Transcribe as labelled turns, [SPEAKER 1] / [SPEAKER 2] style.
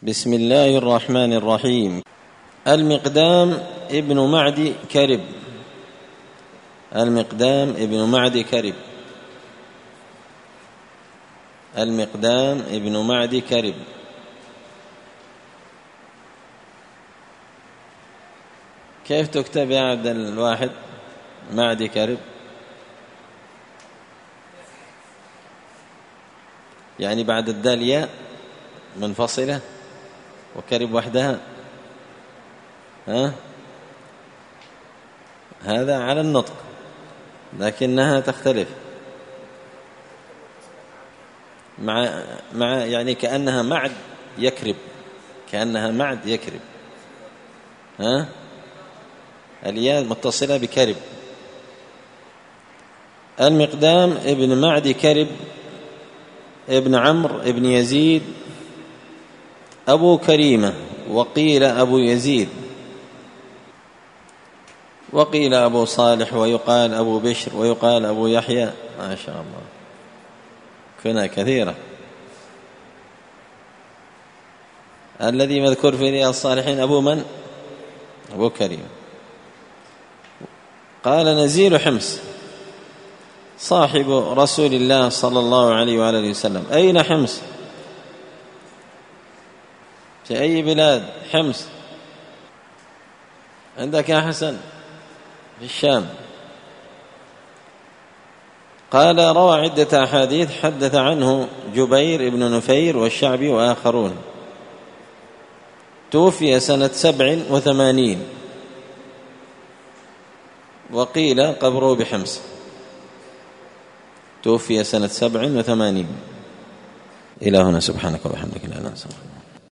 [SPEAKER 1] بسم الله الرحمن الرحيم. المقدام ابن معد كرب. المقدام ابن معد كرب. المقدام ابن معد كرب. كيف تكتب يا عبد الواحد؟ معد كرب يعني بعد الدال ياء منفصلة وكرب وحدها. هذا على النطق لكنها تختلف مع يعني كأنها معد يكرب، كأنها معد يكرب. الياء متصلة بكرب. المقدام ابن معد كرب ابن عمرو ابن يزيد أبو كريمة، وقيل أبو يزيد، وقيل أبو صالح، ويقال أبو بشر، ويقال أبو يحيى. ما شاء الله كنا كثيرة. الذي مذكور في رياض الصالحين أبو من؟ أبو كريم. قال نزيل حمص صاحب رسول الله صلى الله عليه وآله وسلم. أين حمص؟ في أي بلاد حمص؟ عندك يا حسن؟ في الشام. قال روى عدة أحاديث حدث عنه جبير بن نفير والشعبي وآخرون. توفي سنة 87، وقيل قبره بحمص. توفي سنة 87. إلى هنا، سبحانك وبحمدك لا إله إلا أنت.